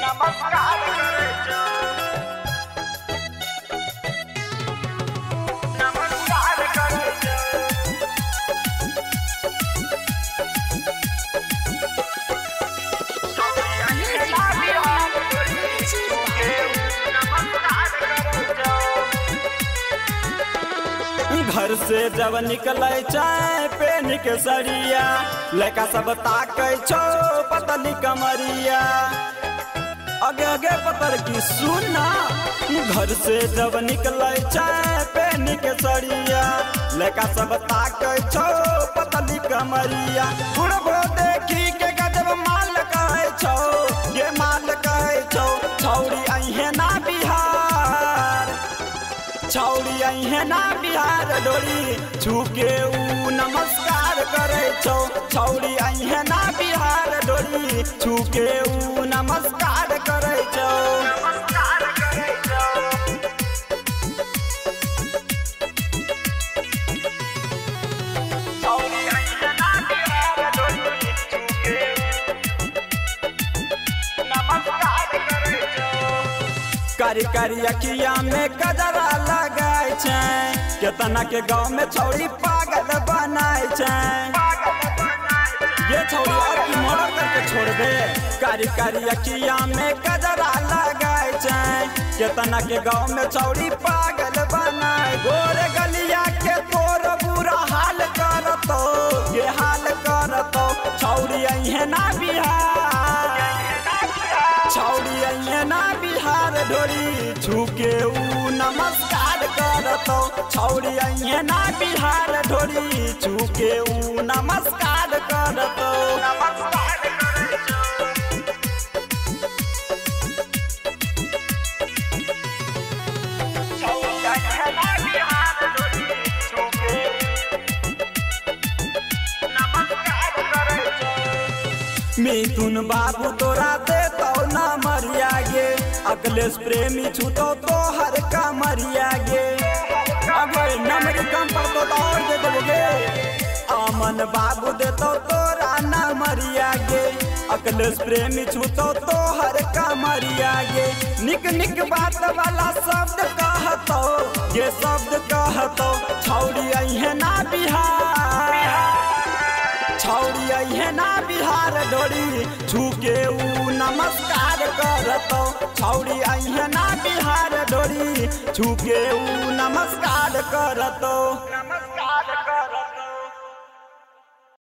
नमस्कार करे छो, नमस्कार करे छो। घर से जब निकले चाय पेन के सरिया लड़का सब ताकै छो पतली कमरिया आगे आगे पतर की सुना। घर से जब निकले चाय पेन के सरिया लड़का सब ताकै छो पतली कमरिया बुढ़बो देखी के गजब माल कहे छो, ये माल कहे छो छौरी अहे ना बिहार, छौरी अहे ना बिहार डोरी छूके ऊ नमस्कार करे छो, छौरी अहे ना बिहार डोरी छूके ऊ नमस्कार करे छो, नमस्कार करे छो। छौरी अहे ना बिहार डोरी छूके नमस्कार करे छो। कारी कारी अखिया में कजरा लगाए छै, केतना के गाँव में छौरी पागल बनाए छै, ये छौरी और की मर्डर करके छोड़ दे। कारी कारी अखिया में कजरा लगाए छै, केतना के गाँव में छौरी पागल बनाए, गोरे गलिया के तोर बुरा हाल करतो, ये हाल करतो छौरी अहे ना बिहार, छौरी अहे ना बिहार ढोरी छूके ऊ नमस्कार करतो, छौरी अहे ना बिहार ढोरी छूके ऊ नमस्कार करतो, नमस्कार करे छो। छौरी अहे ना बिहार डोरी छूके नमस्कार करे छो। मिथुन बाबू तोरा देतो न मरिया गे, अखिलेश प्रेमी छूतो तो हर का मरिया गे, अगर नंबर कम पड़तो तो और दे दोगे, अमन बाबू देतो तोरा न मरिया गे, अखिलेश प्रेमी छूतो तो हर का मरिया गे, निक निक बात वाला शब्द कहतो, ये शब्द कहतो छौरी अहे ना बिहार, छौरी अहे ना बिहार डोरी छूके ऊ नमस्कार करतो, छौरी अहे ना बिहार डोरी छूके ऊ नमस्कार करतो। नमस्कार